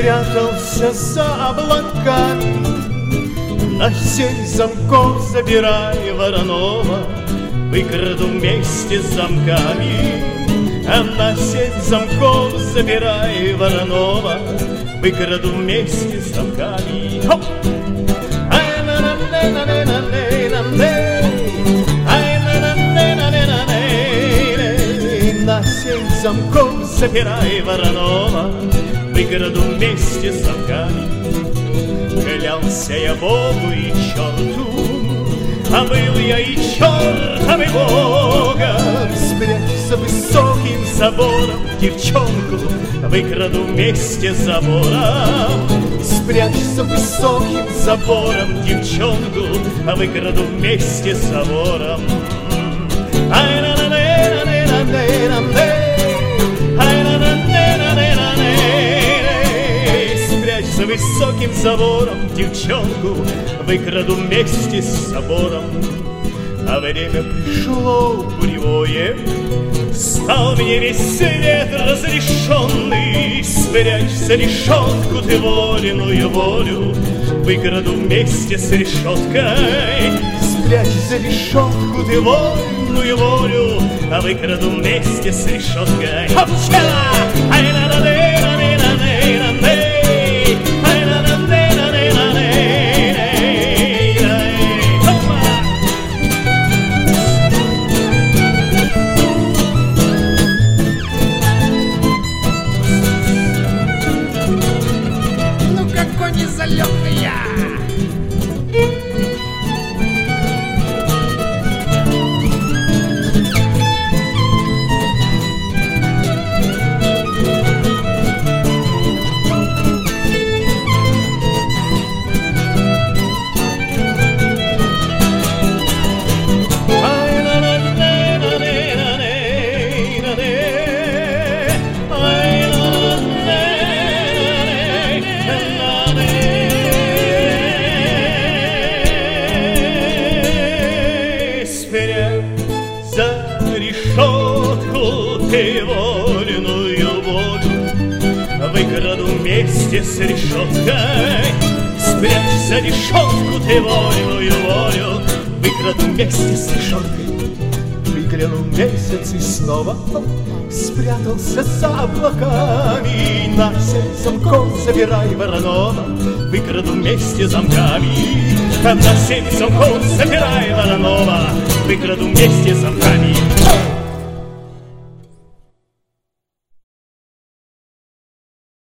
спрятался за облаками. На 7 замков забирай Воронова, выкраду вместе с замками. А на 7 замков забирай Воронова, выкраду вместе с замками. Хоп! На 7 замков запирай Воронова, выкраду вместе с замками. Клялся я Богу и черту, а был я и чертом, и Богом. Спрячь за высоким забором девчонку, выкраду вместе с забором. Спрячь за высоким забором девчонку, выкраду вместе с забором. Спрячь за высоким забором девчонку, выкраду вместе с забором. А время пришло буревое, стал мне весь свет разрешенный. Спрячь за решетку ты воленую волю, выкраду вместе с решеткой. Спрячь за решетку ты вольную волю, а выкраду вместе с решеткой. Ну какой незалетный я! За решетку ты вольную волю, выкраду вместе с решеткой. Спрячь за решетку ты вольную волю, выкраду вместе с решеткой. Выглянул месяц и снова спрятался за облаками. На 7 замков забирай Воронова, выкраду вместе с замками. На 7 замков забирай Воронова, выкраду вместе с замками.